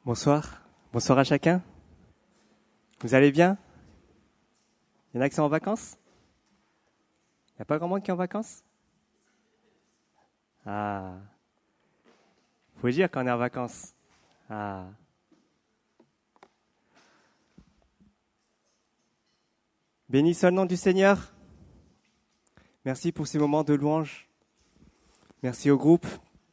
Bonsoir. Bonsoir à chacun. Vous allez bien? Il y en a qui sont en vacances? Il n'y a pas grand monde qui est en vacances? Ah. Faut dire qu'on est en vacances. Ah. Béni soit le nom du Seigneur. Merci pour ces moments de louange. Merci au groupe.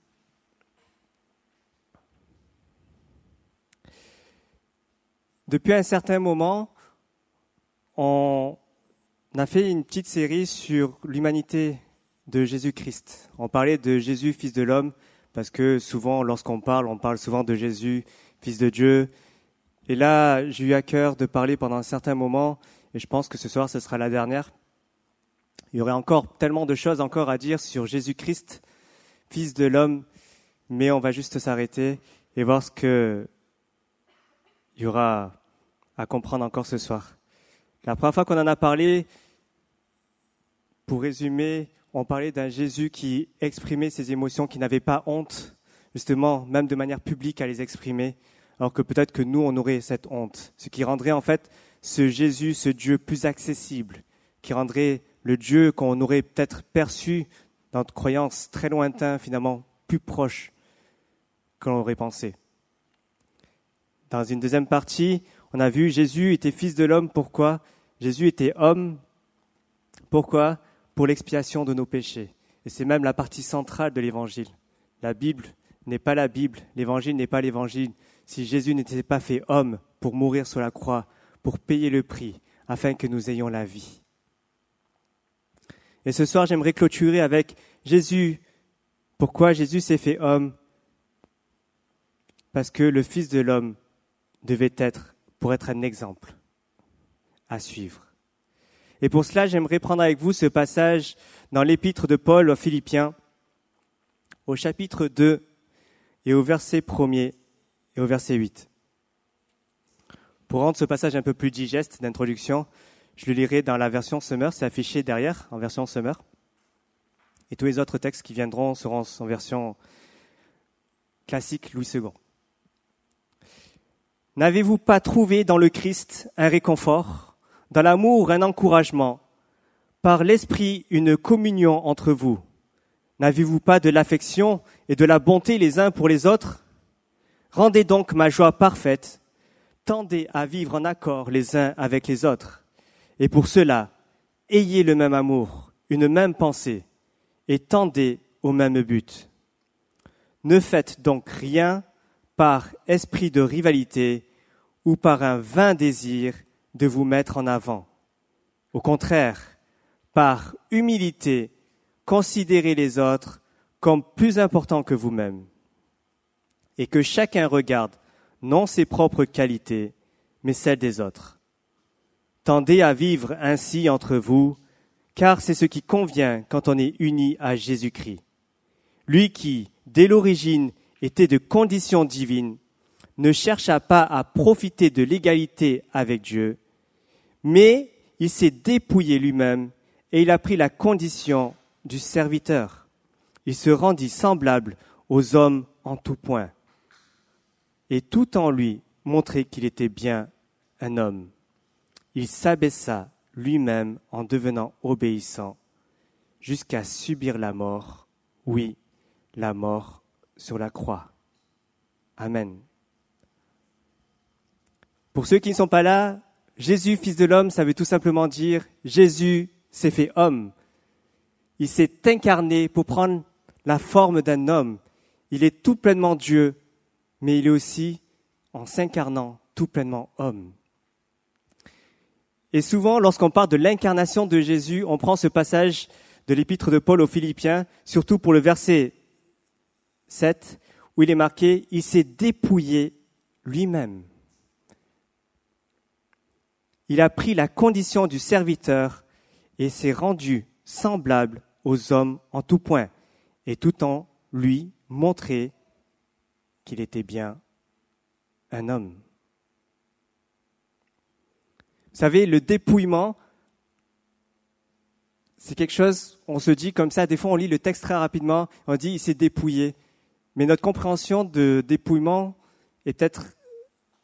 Depuis un certain moment, on a fait une petite série sur l'humanité de Jésus-Christ. On parlait de Jésus, fils de l'homme, parce que souvent, lorsqu'on parle, on parle souvent de Jésus, fils de Dieu. Et là, j'ai eu à cœur de parler pendant un certain moment, et je pense que ce soir, ce sera la dernière. Il y aurait encore tellement de choses encore à dire sur Jésus-Christ, fils de l'homme, mais on va juste s'arrêter et voir ce que il y aura à comprendre encore ce soir. La première fois qu'on en a parlé, pour résumer, on parlait d'un Jésus qui exprimait ses émotions, qui n'avait pas honte, justement, même de manière publique à les exprimer, alors que peut-être que nous, on aurait cette honte. Ce qui rendrait en fait ce Jésus, ce Dieu plus accessible, qui rendrait le Dieu qu'on aurait peut-être perçu dans notre croyance très lointain, finalement, plus proche que l'on aurait pensé. Dans une deuxième partie, on a vu Jésus était fils de l'homme. Pourquoi? Jésus était homme. Pourquoi? Pour l'expiation de nos péchés. Et c'est même la partie centrale de l'Évangile. La Bible n'est pas la Bible, l'Évangile n'est pas l'Évangile, si Jésus n'était pas fait homme pour mourir sur la croix, pour payer le prix, afin que nous ayons la vie. Et ce soir, j'aimerais clôturer avec Jésus. Pourquoi Jésus s'est fait homme? Parce que le Fils de l'homme devait être, pour être un exemple à suivre. Et pour cela, j'aimerais prendre avec vous ce passage dans l'épître de Paul aux Philippiens, au chapitre 2 et au verset 1er et au verset 8. Pour rendre ce passage un peu plus digeste d'introduction, je le lirai dans la version Summer, c'est affiché derrière en version Summer. Et tous les autres textes qui viendront seront en version classique Louis II. N'avez-vous pas trouvé dans le Christ un réconfort, dans l'amour un encouragement, par l'Esprit une communion entre vous? N'avez-vous pas de l'affection et de la bonté les uns pour les autres? Rendez donc ma joie parfaite, tendez à vivre en accord les uns avec les autres. Et pour cela, ayez le même amour, une même pensée, et tendez au même but. Ne faites donc rien par esprit de rivalité ou par un vain désir de vous mettre en avant. Au contraire, par humilité, considérez les autres comme plus importants que vous-même. Et que chacun regarde non ses propres qualités, mais celles des autres. Tendez à vivre ainsi entre vous, car c'est ce qui convient quand on est uni à Jésus-Christ. Lui qui, dès l'origine, était de condition divine, ne chercha pas à profiter de l'égalité avec Dieu, mais il s'est dépouillé lui-même et il a pris la condition du serviteur. Il se rendit semblable aux hommes en tout point, et tout en lui montrait qu'il était bien un homme. Il s'abaissa lui-même en devenant obéissant, jusqu'à subir la mort, oui, la mort sur la croix. Amen. Pour ceux qui ne sont pas là, Jésus, fils de l'homme, ça veut tout simplement dire Jésus s'est fait homme. Il s'est incarné pour prendre la forme d'un homme. Il est tout pleinement Dieu, mais il est aussi, en s'incarnant, tout pleinement homme. Et souvent, lorsqu'on parle de l'incarnation de Jésus, on prend ce passage de l'épître de Paul aux Philippiens, surtout pour le verset 7, où il est marqué « Il s'est dépouillé lui-même ». Il a pris la condition du serviteur et s'est rendu semblable aux hommes en tout point, et tout en lui montrer qu'il était bien un homme. Vous savez, le dépouillement, c'est quelque chose, on se dit comme ça, des fois on lit le texte très rapidement, on dit il s'est dépouillé. Mais notre compréhension de dépouillement est peut-être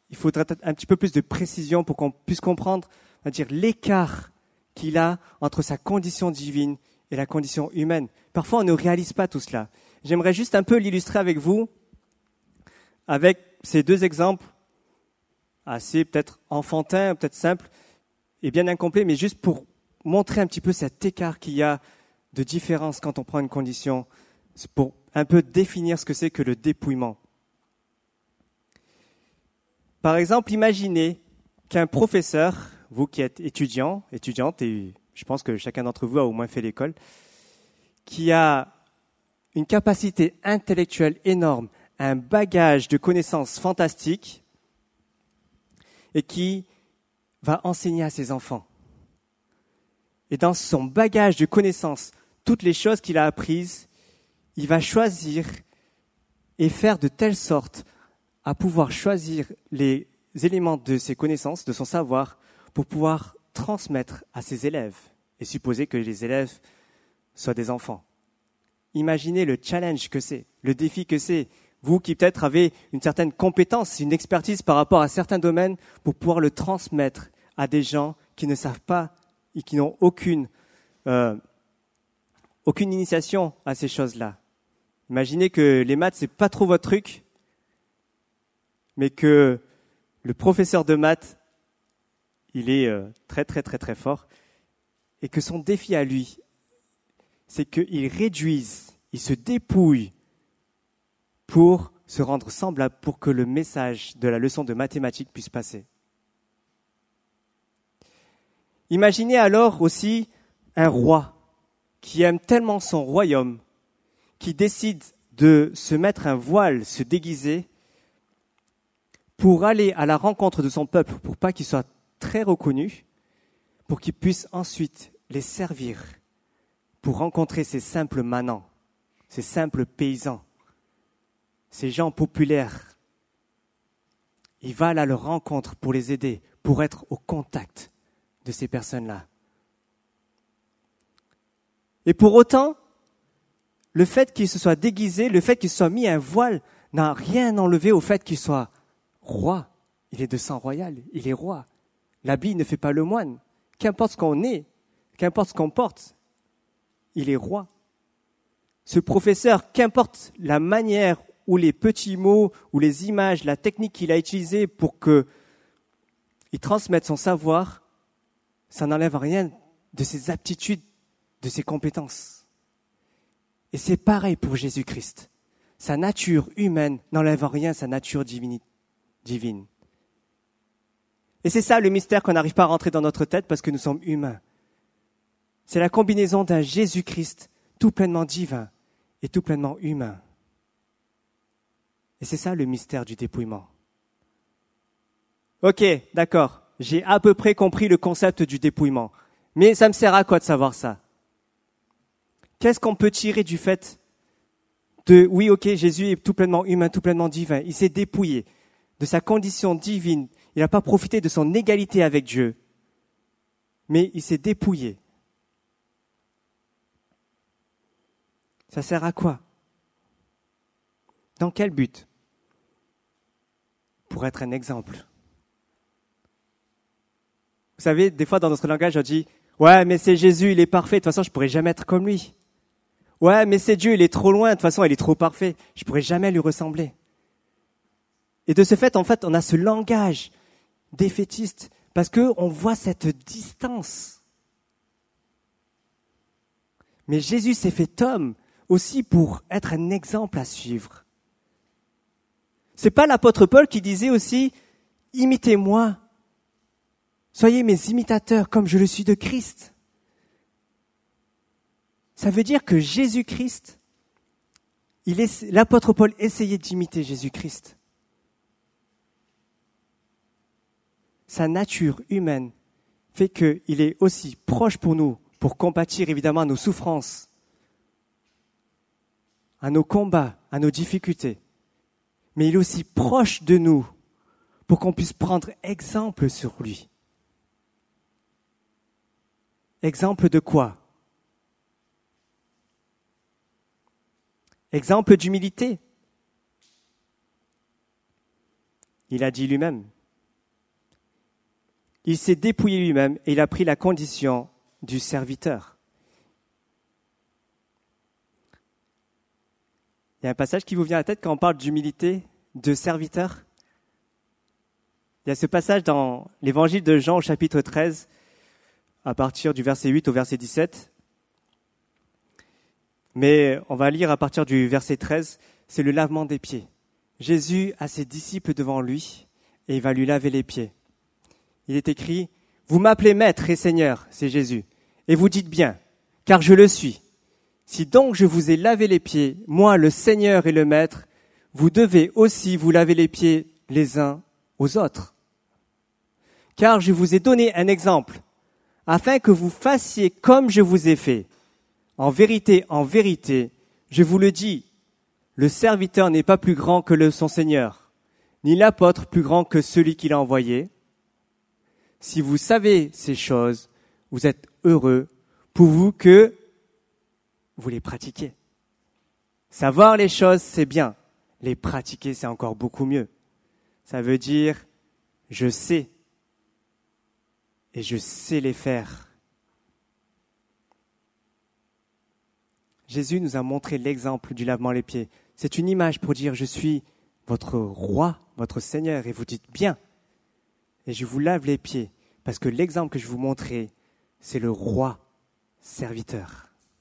il faudrait un petit peu plus de précision pour qu'on puisse comprendre, on va dire, l'écart qu'il a entre sa condition divine et la condition humaine. Parfois, on ne réalise pas tout cela. J'aimerais juste un peu l'illustrer avec vous, avec ces deux exemples, assez peut-être enfantins, peut-être simples et bien incomplets, mais juste pour montrer un petit peu cet écart qu'il y a de différence quand on prend une condition, pour un peu définir ce que c'est que le dépouillement. Par exemple, imaginez qu'un professeur, vous qui êtes étudiante, et je pense que chacun d'entre vous a au moins fait l'école, qui a une capacité intellectuelle énorme, un bagage de connaissances fantastiques, et qui va enseigner à ses enfants. Et dans son bagage de connaissances, toutes les choses qu'il a apprises, il va choisir et faire de telle sorte à pouvoir choisir les éléments de ses connaissances, de son savoir, pour pouvoir transmettre à ses élèves, et supposer que les élèves soient des enfants. Imaginez le challenge que c'est, le défi que c'est, vous qui peut-être avez une certaine compétence, une expertise par rapport à certains domaines, pour pouvoir le transmettre à des gens qui ne savent pas et qui n'ont aucune initiation à ces choses-là. Imaginez que les maths, c'est pas trop votre truc, mais que le professeur de maths, il est très très très très fort, et que son défi à lui, c'est qu'il réduise, il se dépouille pour se rendre semblable, pour que le message de la leçon de mathématiques puisse passer. Imaginez alors aussi un roi qui aime tellement son royaume, qui décide de se mettre un voile, se déguiser, pour aller à la rencontre de son peuple, pour pas qu'il soit très reconnu, pour qu'il puisse ensuite les servir, pour rencontrer ces simples manants, ces simples paysans, ces gens populaires. Il va à leur rencontre pour les aider, pour être au contact de ces personnes-là. Et pour autant, le fait qu'il se soit déguisé, le fait qu'il se soit mis un voile, n'a rien enlevé au fait qu'il soit roi. Il est de sang royal, il est roi. L'habit ne fait pas le moine. Qu'importe ce qu'on est, qu'importe ce qu'on porte, il est roi. Ce professeur, qu'importe la manière ou les petits mots ou les images, la technique qu'il a utilisée pour qu'il transmette son savoir, ça n'enlève rien de ses aptitudes, de ses compétences. Et c'est pareil pour Jésus-Christ. Sa nature humaine n'enlève en rien sa nature divine. Et c'est ça le mystère qu'on n'arrive pas à rentrer dans notre tête parce que nous sommes humains. C'est la combinaison d'un Jésus-Christ tout pleinement divin et tout pleinement humain. Et c'est ça le mystère du dépouillement. Ok, d'accord, j'ai à peu près compris le concept du dépouillement. Mais ça me sert à quoi de savoir ça? Qu'est-ce qu'on peut tirer du fait de, oui, ok, Jésus est tout pleinement humain, tout pleinement divin. Il s'est dépouillé de sa condition divine. Il n'a pas profité de son égalité avec Dieu. Mais il s'est dépouillé. Ça sert à quoi? Dans quel but? Pour être un exemple. Vous savez, des fois dans notre langage, on dit « Ouais, mais c'est Jésus, il est parfait, de toute façon, je ne pourrai jamais être comme lui. » « Ouais, mais c'est Dieu, il est trop loin, de toute façon, il est trop parfait, je ne pourrai jamais lui ressembler. » Et de ce fait, en fait, on a ce langage défaitiste parce qu'on voit cette distance. Mais Jésus s'est fait homme aussi pour être un exemple à suivre. C'est pas l'apôtre Paul qui disait aussi « Imitez-moi, soyez mes imitateurs comme je le suis de Christ ». Ça veut dire que Jésus-Christ, l'apôtre Paul essayait d'imiter Jésus-Christ. Sa nature humaine fait qu'il est aussi proche pour nous, pour compatir évidemment à nos souffrances, à nos combats, à nos difficultés. Mais il est aussi proche de nous pour qu'on puisse prendre exemple sur lui. Exemple de quoi? Exemple d'humilité. Il a dit lui-même, il s'est dépouillé lui-même et il a pris la condition du serviteur. Il y a un passage qui vous vient à la tête quand on parle d'humilité, de serviteur. Il y a ce passage dans l'évangile de Jean au chapitre 13, à partir du verset 8 au verset 17. Mais on va lire à partir du verset 13, c'est le lavement des pieds. Jésus a ses disciples devant lui et il va lui laver les pieds. Il est écrit, « Vous m'appelez Maître et Seigneur, c'est Jésus, et vous dites bien, car je le suis. Si donc je vous ai lavé les pieds, moi le Seigneur et le Maître, vous devez aussi vous laver les pieds les uns aux autres. Car je vous ai donné un exemple, afin que vous fassiez comme je vous ai fait. En vérité, je vous le dis, le serviteur n'est pas plus grand que son Seigneur, ni l'apôtre plus grand que celui qui l'a envoyé. Si vous savez ces choses, vous êtes heureux, pourvu que vous les pratiquiez. Savoir les choses, c'est bien. Les pratiquer, c'est encore beaucoup mieux. Ça veut dire, je sais, et je sais les faire. Jésus nous a montré l'exemple du lavement des pieds. C'est une image pour dire, je suis votre roi, votre Seigneur, et vous dites bien. Et je vous lave les pieds, parce que l'exemple que je vous montrais, c'est le roi serviteur.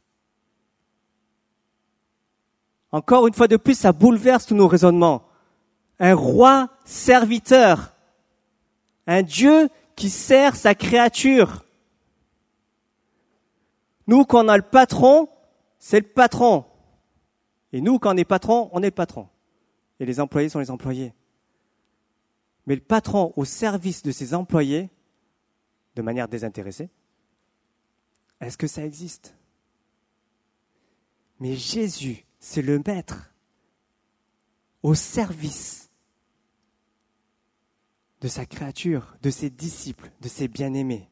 Encore une fois de plus, ça bouleverse tous nos raisonnements. Un roi serviteur, un Dieu qui sert sa créature. Nous, quand on a le patron, c'est le patron. Et nous, quand on est patron, on est le patron. Et les employés sont les employés. Mais le patron au service de ses employés, de manière désintéressée, est-ce que ça existe? Mais Jésus, c'est le maître au service de sa créature, de ses disciples, de ses bien-aimés.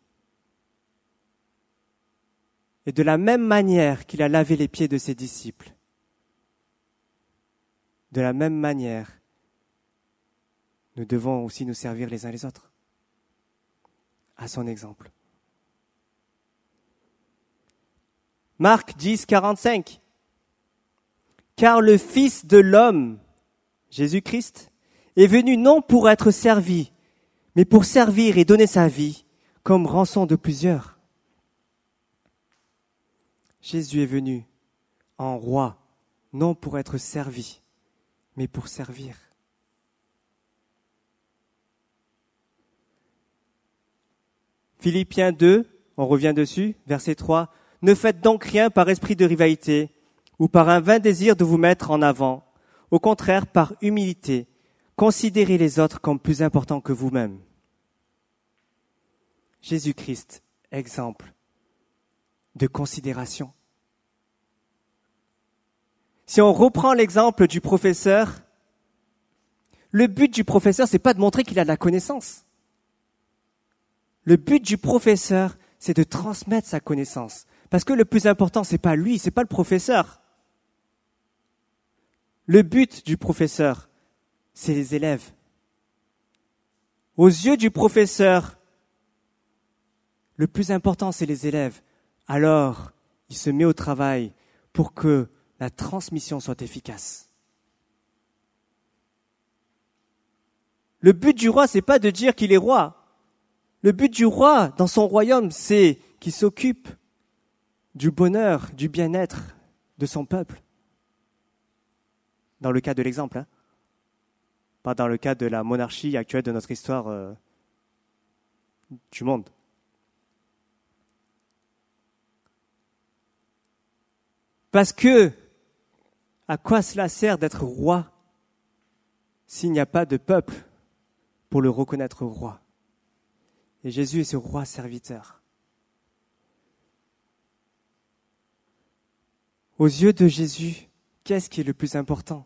Et de la même manière qu'il a lavé les pieds de ses disciples, de la même manière, nous devons aussi nous servir les uns les autres, à son exemple. Marc 10, 45. Car le Fils de l'homme, Jésus-Christ, est venu non pour être servi, mais pour servir et donner sa vie comme rançon de plusieurs. Jésus est venu en roi, non pour être servi, mais pour servir. Philippiens 2, on revient dessus, verset 3. Ne faites donc rien par esprit de rivalité ou par un vain désir de vous mettre en avant. Au contraire, par humilité, considérez les autres comme plus importants que vous-même. Jésus-Christ, exemple de considération. Si on reprend l'exemple du professeur, le but du professeur, c'est pas de montrer qu'il a de la connaissance. Le but du professeur, c'est de transmettre sa connaissance. Parce que le plus important, c'est pas lui, c'est pas le professeur. Le but du professeur, c'est les élèves. Aux yeux du professeur, le plus important, c'est les élèves. Alors, il se met au travail pour que la transmission soit efficace. Le but du roi, c'est pas de dire qu'il est roi. Le but du roi, dans son royaume, c'est qu'il s'occupe du bonheur, du bien-être de son peuple. Dans le cas de l'exemple, hein. Pas dans le cas de la monarchie actuelle de notre histoire du monde. Parce que, à quoi cela sert d'être roi s'il n'y a pas de peuple pour le reconnaître roi? Et Jésus est ce roi serviteur. Aux yeux de Jésus, qu'est-ce qui est le plus important?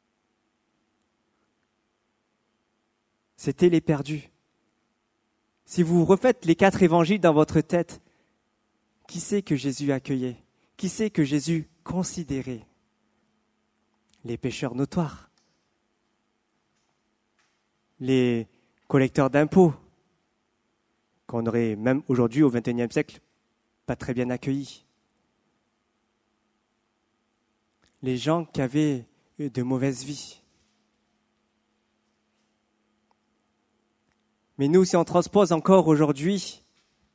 C'était les perdus. Si vous refaites les 4 évangiles dans votre tête, qui c'est que Jésus accueillait? Qui c'est que Jésus considérait? Les pécheurs notoires, les collecteurs d'impôts, qu'on aurait même aujourd'hui, au XXIe siècle, pas très bien accueillis. Les gens qui avaient eu de mauvaises vies. Mais nous, si on transpose encore aujourd'hui,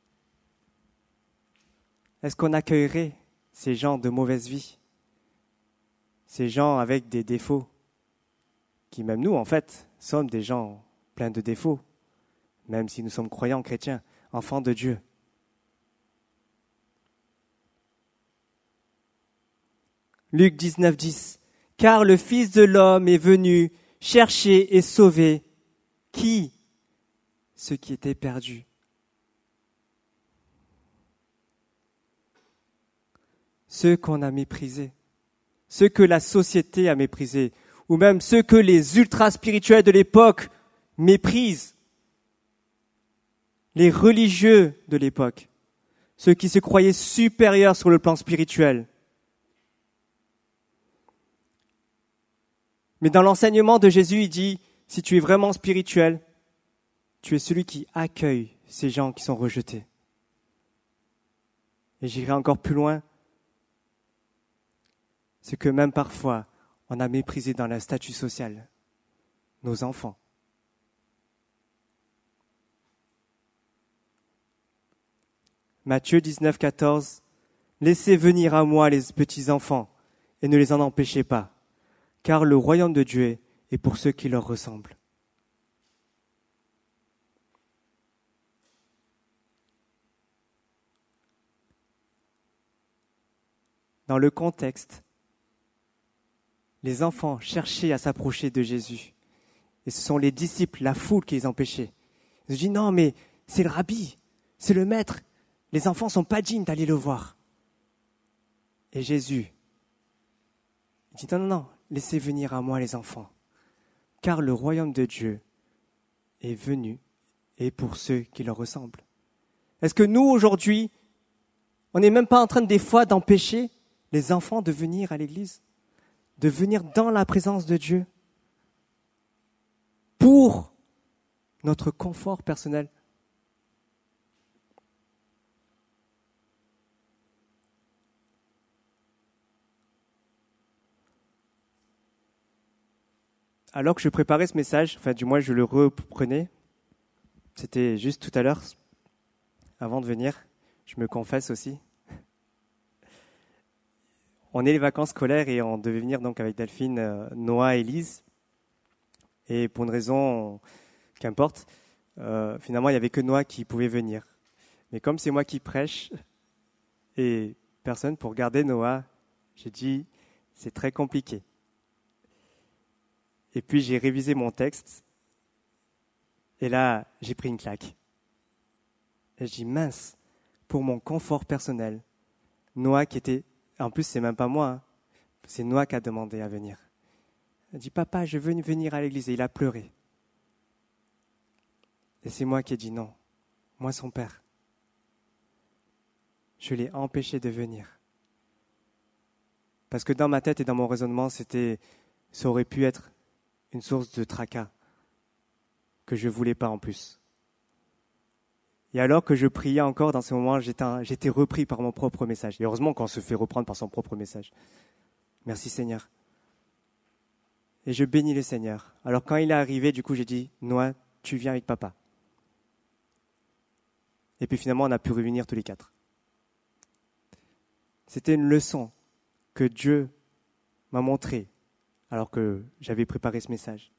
est-ce qu'on accueillerait ces gens de mauvaise vie? Ces gens avec des défauts, qui même nous, en fait, sommes des gens pleins de défauts, même si nous sommes croyants chrétiens, enfants de Dieu. Luc 19:10. Car le Fils de l'homme est venu chercher et sauver qui? Ceux qui étaient perdus. Ceux qu'on a méprisés, ceux que la société a méprisés, ou même ceux que les ultra-spirituels de l'époque méprisent, les religieux de l'époque, ceux qui se croyaient supérieurs sur le plan spirituel. Mais dans l'enseignement de Jésus, il dit, si tu es vraiment spirituel, tu es celui qui accueille ces gens qui sont rejetés. Et j'irai encore plus loin, c'est que même parfois, on a méprisé dans le statut social nos enfants. Matthieu 19:14, laissez venir à moi les petits enfants et ne les en empêchez pas, car le royaume de Dieu est pour ceux qui leur ressemblent. Dans le contexte, les enfants cherchaient à s'approcher de Jésus. Et ce sont les disciples, la foule qui les empêchait. Ils se disent, non mais c'est le rabbi, c'est le maître. Les enfants ne sont pas dignes d'aller le voir. Et Jésus, il dit, non, laissez venir à moi les enfants. Car le royaume de Dieu est venu et pour ceux qui leur ressemblent. Est-ce que nous, aujourd'hui, on n'est même pas en train des fois d'empêcher les enfants de venir à l'église, de venir dans la présence de Dieu pour notre confort personnel? Alors que je préparais ce message, enfin du moins je le reprenais, c'était juste tout à l'heure, avant de venir, je me confesse aussi. On est les vacances scolaires et on devait venir donc avec Delphine, Noah et Elise. Et pour une raison, qu'importe, finalement il n'y avait que Noah qui pouvait venir. Mais comme c'est moi qui prêche et personne pour garder Noah, j'ai dit c'est très compliqué. Et puis j'ai révisé mon texte et là j'ai pris une claque. Et je dis mince, pour mon confort personnel, Noah qui était... En plus, c'est même pas moi, hein. C'est Noah qui a demandé à venir. Il dit, papa, je veux venir à l'église. Et il a pleuré. Et c'est moi qui ai dit non. Moi, son père. Je l'ai empêché de venir. Parce que dans ma tête et dans mon raisonnement, ça aurait pu être une source de tracas que je voulais pas en plus. Et alors que je priais encore dans ce moment, j'étais repris par mon propre message. Et heureusement qu'on se fait reprendre par son propre message. Merci Seigneur. Et je bénis le Seigneur. Alors quand il est arrivé, du coup, j'ai dit, Noah, tu viens avec papa. Et puis finalement, on a pu revenir tous les quatre. C'était une leçon que Dieu m'a montrée alors que j'avais préparé ce message.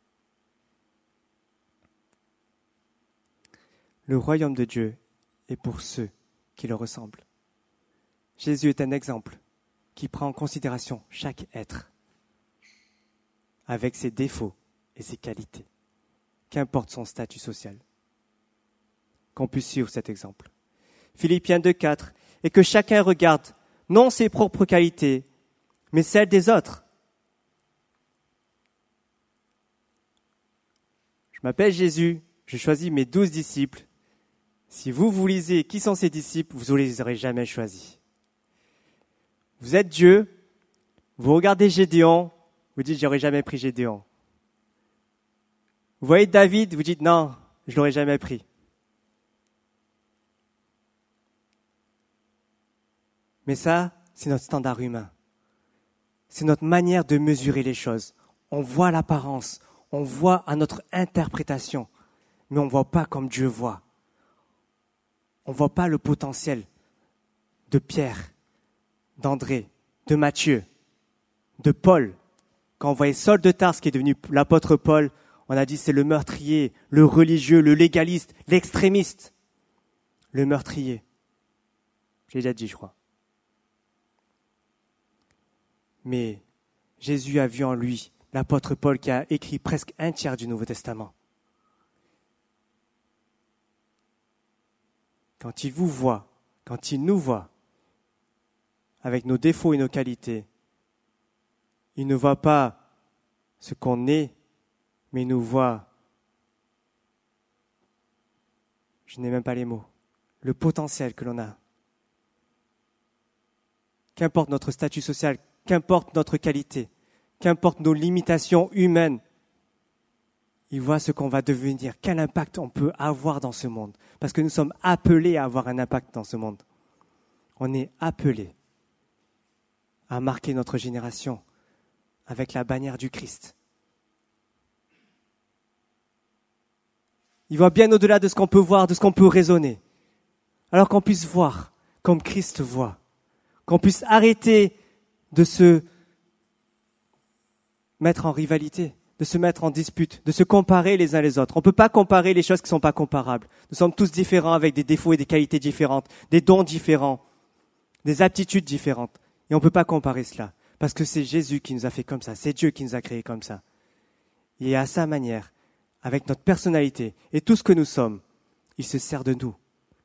Le royaume de Dieu est pour ceux qui le ressemblent. Jésus est un exemple qui prend en considération chaque être avec ses défauts et ses qualités, qu'importe son statut social. Qu'on puisse suivre cet exemple. Philippiens 2:4, et que chacun regarde non ses propres qualités, mais celles des autres. Je m'appelle Jésus, je choisis mes 12 disciples. Si vous lisez qui sont ces disciples, vous ne les aurez jamais choisis. Vous êtes Dieu, vous regardez Gédéon, vous dites j'aurais jamais pris Gédéon. Vous voyez David, vous dites non, je l'aurais jamais pris. Mais ça, c'est notre standard humain. C'est notre manière de mesurer les choses. On voit l'apparence, on voit à notre interprétation, mais on ne voit pas comme Dieu voit. On ne voit pas le potentiel de Pierre, d'André, de Matthieu, de Paul. Quand on voyait Saul de Tarse, qui est devenu l'apôtre Paul, on a dit c'est le meurtrier, le religieux, le légaliste, l'extrémiste. Le meurtrier. Je l'ai déjà dit, je crois. Mais Jésus a vu en lui l'apôtre Paul qui a écrit presque un tiers du Nouveau Testament. Quand il vous voit, quand il nous voit, avec nos défauts et nos qualités, il ne voit pas ce qu'on est, mais il nous voit, je n'ai même pas les mots, le potentiel que l'on a. Qu'importe notre statut social, qu'importe notre qualité, qu'importe nos limitations humaines, il voit ce qu'on va devenir, quel impact on peut avoir dans ce monde. Parce que nous sommes appelés à avoir un impact dans ce monde. On est appelés à marquer notre génération avec la bannière du Christ. Il va bien au-delà de ce qu'on peut voir, de ce qu'on peut raisonner. Alors qu'on puisse voir comme Christ voit. Qu'on puisse arrêter de se mettre en rivalité, de se mettre en dispute, de se comparer les uns les autres. On ne peut pas comparer les choses qui ne sont pas comparables. Nous sommes tous différents avec des défauts et des qualités différentes, des dons différents, des aptitudes différentes. Et on ne peut pas comparer cela. Parce que c'est Jésus qui nous a fait comme ça, c'est Dieu qui nous a créés comme ça. Et à sa manière, avec notre personnalité et tout ce que nous sommes, il se sert de nous.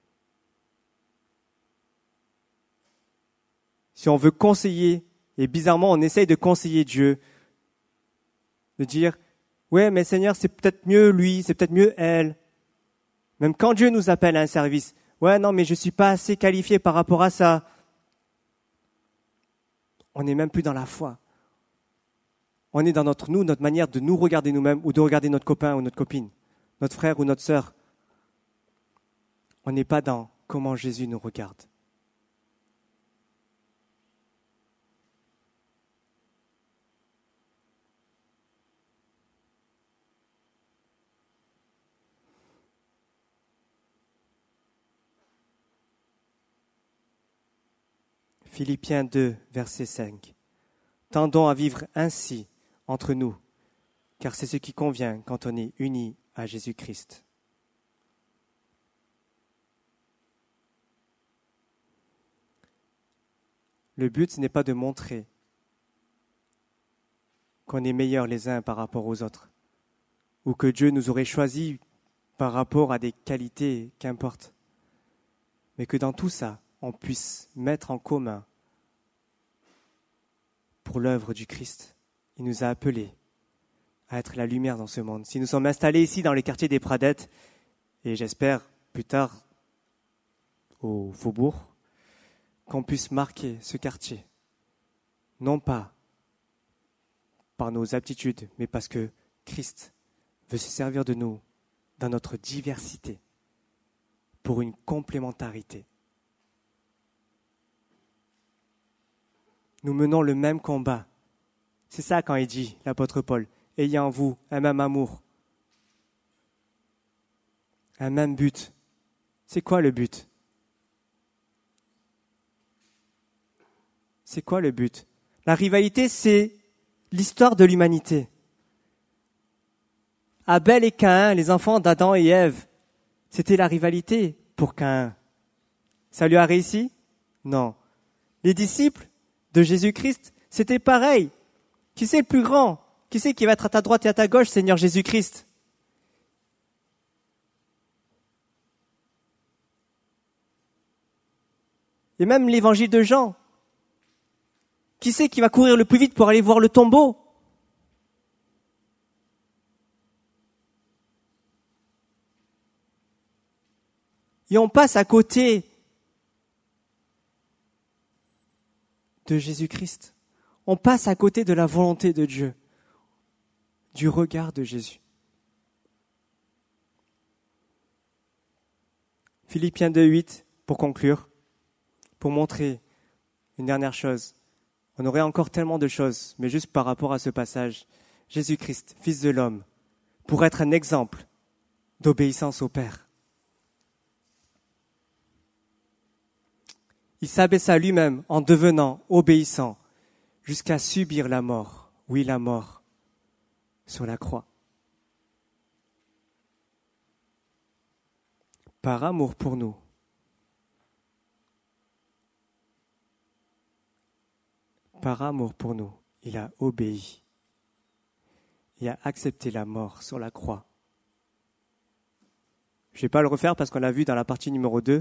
Si on veut conseiller, et bizarrement on essaye de conseiller Dieu, de dire « Ouais, mais Seigneur, c'est peut-être mieux lui, c'est peut-être mieux elle. » Même quand Dieu nous appelle à un service, « Ouais, non, mais je ne suis pas assez qualifié par rapport à ça. » On n'est même plus dans la foi. On est dans notre manière de nous regarder nous-mêmes ou de regarder notre copain ou notre copine, notre frère ou notre sœur. On n'est pas dans comment Jésus nous regarde. Philippiens 2, verset 5. Tendons à vivre ainsi entre nous, car c'est ce qui convient quand on est unis à Jésus-Christ. Le but, ce n'est pas de montrer qu'on est meilleurs les uns par rapport aux autres, ou que Dieu nous aurait choisis par rapport à des qualités qu'importe, mais que dans tout ça, on puisse mettre en commun pour l'œuvre du Christ. Il nous a appelés à être la lumière dans ce monde. Si nous sommes installés ici dans les quartiers des Pradettes, et j'espère plus tard au Faubourg, qu'on puisse marquer ce quartier, non pas par nos aptitudes, mais parce que Christ veut se servir de nous dans notre diversité pour une complémentarité. Nous menons le même combat. C'est ça quand il dit, l'apôtre Paul, « Ayez en vous un même amour, un même but. » C'est quoi le but ? C'est quoi le but ? La rivalité, c'est l'histoire de l'humanité. Abel et Caïn, les enfants d'Adam et Ève, c'était la rivalité pour Caïn. Ça lui a réussi ? Non. Les disciples de Jésus-Christ, c'était pareil. Qui c'est le plus grand ? Qui c'est qui va être à ta droite et à ta gauche, Seigneur Jésus-Christ ? Et même l'évangile de Jean. Qui c'est qui va courir le plus vite pour aller voir le tombeau ? Et on passe à côté de Jésus-Christ. On passe à côté de la volonté de Dieu, du regard de Jésus. Philippiens 2, 8, pour conclure, pour montrer une dernière chose. On aurait encore tellement de choses, mais juste par rapport à ce passage, Jésus-Christ, Fils de l'homme, pour être un exemple d'obéissance au Père. Il s'abaissa lui-même en devenant obéissant jusqu'à subir la mort. Oui, la mort sur la croix. Par amour pour nous. Par amour pour nous, il a obéi. Il a accepté la mort sur la croix. Je ne vais pas le refaire parce qu'on l'a vu dans la partie numéro 2.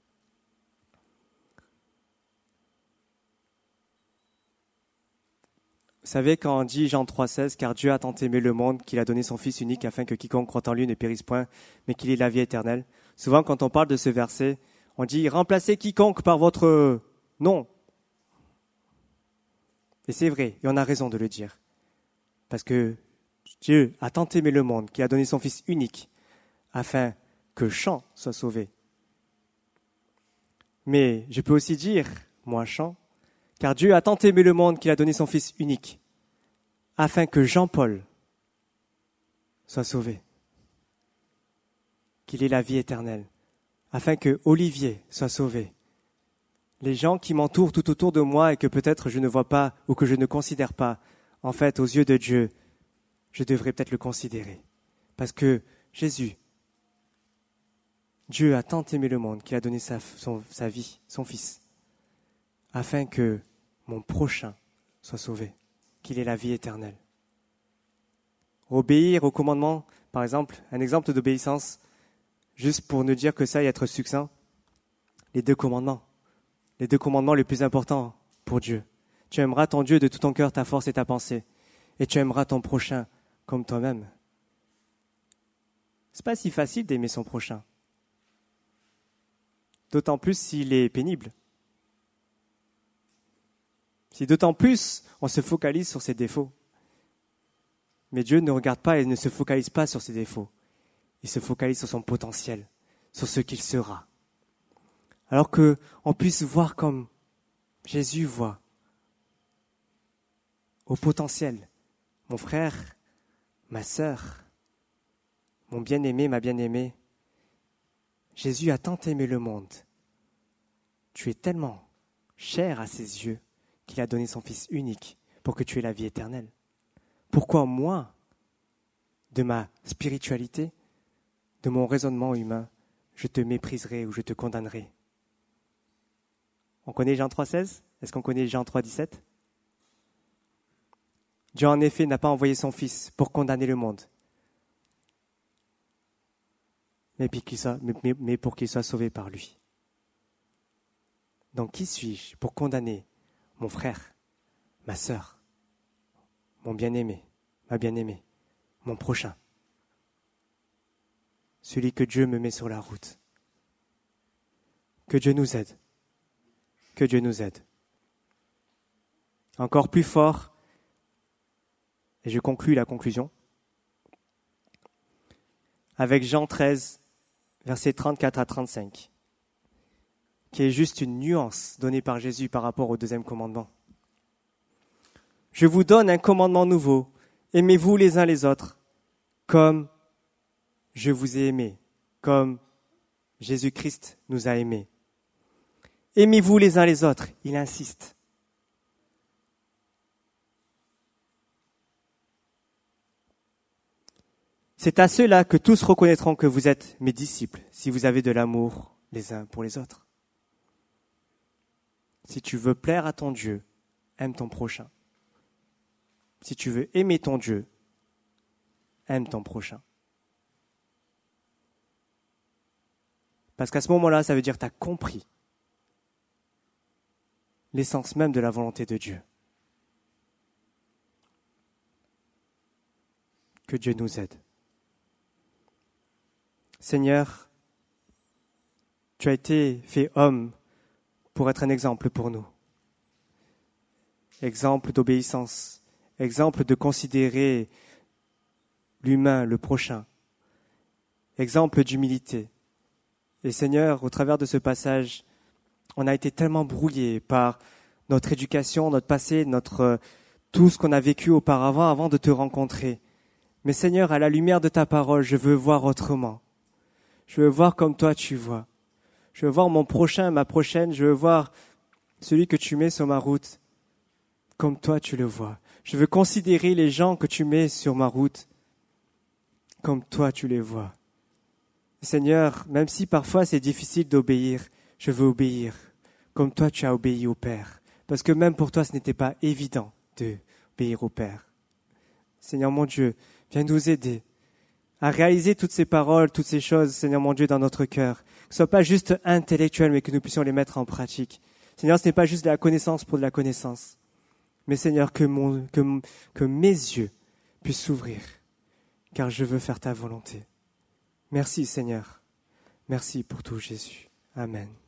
Vous savez, quand on dit Jean 3,16, car Dieu a tant aimé le monde qu'il a donné son Fils unique afin que quiconque croit en lui ne périsse point, mais qu'il ait la vie éternelle. Souvent, quand on parle de ce verset, on dit remplacez quiconque par votre nom. Et c'est vrai, et on a raison de le dire. Parce que Dieu a tant aimé le monde qu'il a donné son Fils unique afin que Champ soit sauvé. Mais je peux aussi dire, moi Champ, car Dieu a tant aimé le monde qu'il a donné son Fils unique, afin que Jean-Paul soit sauvé, qu'il ait la vie éternelle, afin que Olivier soit sauvé. Les gens qui m'entourent tout autour de moi et que peut-être je ne vois pas ou que je ne considère pas, en fait, aux yeux de Dieu, je devrais peut-être le considérer. Parce que Jésus, Dieu a tant aimé le monde qu'il a donné sa vie, son Fils, afin que mon prochain soit sauvé, qu'il ait la vie éternelle. Obéir au commandement, par exemple, un exemple d'obéissance, juste pour nous dire que ça et être succinct, les 2 commandements. Les 2 commandements les plus importants pour Dieu. Tu aimeras ton Dieu de tout ton cœur, ta force et ta pensée. Et tu aimeras ton prochain comme toi-même. C'est pas si facile d'aimer son prochain. D'autant plus s'il est pénible. Si d'autant plus on se focalise sur ses défauts. Mais Dieu ne regarde pas et ne se focalise pas sur ses défauts. Il se focalise sur son potentiel, sur ce qu'il sera. Alors qu'on puisse voir comme Jésus voit, au potentiel, mon frère, ma sœur, mon bien-aimé, ma bien-aimée. Jésus a tant aimé le monde. Tu es tellement cher à ses yeux qu'il a donné son Fils unique pour que tu aies la vie éternelle. Pourquoi moi, de ma spiritualité, de mon raisonnement humain, je te mépriserai ou je te condamnerai? On connaît Jean 3,16 ? Est-ce qu'on connaît Jean 3,17 ? Dieu en effet n'a pas envoyé son Fils pour condamner le monde, mais pour qu'il soit sauvé par lui. Donc qui suis-je pour condamner mon frère, ma sœur, mon bien-aimé, ma bien-aimée, mon prochain, celui que Dieu me met sur la route? Que Dieu nous aide. Que Dieu nous aide. Encore plus fort, et je conclus la conclusion, avec Jean 13, versets 34 à 35, qui est juste une nuance donnée par Jésus par rapport au 2e commandement. Je vous donne un commandement nouveau, aimez-vous les uns les autres, comme je vous ai aimés, comme Jésus-Christ nous a aimés. Aimez-vous les uns les autres, il insiste. C'est à ceux-là que tous reconnaîtront que vous êtes mes disciples, si vous avez de l'amour les uns pour les autres. Si tu veux plaire à ton Dieu, aime ton prochain. Si tu veux aimer ton Dieu, aime ton prochain. Parce qu'à ce moment-là, ça veut dire que tu as compris l'essence même de la volonté de Dieu. Que Dieu nous aide. Seigneur, tu as été fait homme pour être un exemple pour nous. Exemple d'obéissance, exemple de considérer l'humain, le prochain, exemple d'humilité. Et Seigneur, au travers de ce passage, on a été tellement brouillés par notre éducation, notre passé, tout ce qu'on a vécu auparavant avant de te rencontrer. Mais Seigneur, à la lumière de ta parole, je veux voir autrement. Je veux voir comme toi tu vois. Je veux voir mon prochain, ma prochaine. Je veux voir celui que tu mets sur ma route comme toi tu le vois. Je veux considérer les gens que tu mets sur ma route comme toi tu les vois. Seigneur, même si parfois c'est difficile d'obéir, je veux obéir comme toi tu as obéi au Père. Parce que même pour toi, ce n'était pas évident d'obéir au Père. Seigneur mon Dieu, viens nous aider à réaliser toutes ces paroles, toutes ces choses, Seigneur mon Dieu, dans notre cœur. Que ce soit pas juste intellectuel, mais que nous puissions les mettre en pratique. Seigneur, ce n'est pas juste de la connaissance pour de la connaissance. Mais Seigneur, que mes yeux puissent s'ouvrir, car je veux faire ta volonté. Merci Seigneur. Merci pour tout Jésus. Amen.